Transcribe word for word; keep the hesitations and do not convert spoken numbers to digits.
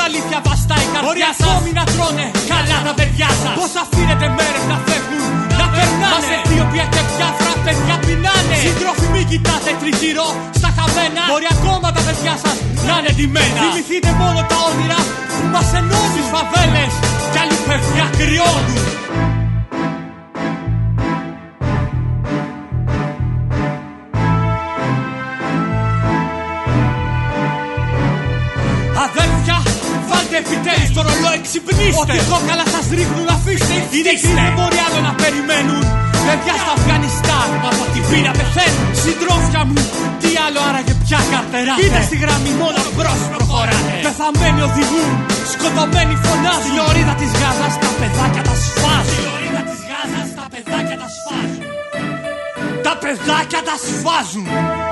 αλήθεια βαστάει η καρδιά. Μπορεί ακόμη να τρώνε καλά τα παιδιά σας. Πώς αφήνετε μέρες να φεύγουν, να περνάνε. Μας Αιθίωπια και διάφορα παιδιά πεινάνε. Σύντροφοι μη κοιτάτε τριγύρω στα χαμένα. Μπορεί ακόμα τα παιδιά σας να είναι ντυμένα. Θυμηθείτε μόνο τα όνειρα που μας ενώνουν. Στις φαβέλες κι άλλοι παιδιά κρυώνουν. Αδέρφια, βάλτε επιτέλους το ρολόι, ξυπνήστε. Ότι κόκαλα σας ρίχνουν, αφήστε. Είναι κρίση, δεν μπορεί άλλο να περιμένουν. Παιδιά στα Αφγανιστάν, από την πείρα πεθαίνουν. Συντρόφια μου, τι άλλο άραγε πια καρτεράτε. Πείτε στη γραμμή, μόνο μπρος προχωράτε. Πεθαμένοι οδηγούν, σκοτωμένοι φωνάζουν. Στη λωρίδα της Γάζας τα παιδάκια τα σφάζουν. Στη λωρίδα της Γάζας τα παιδάκια τα σφάζουν. Τα παιδάκια τα σφάζουν.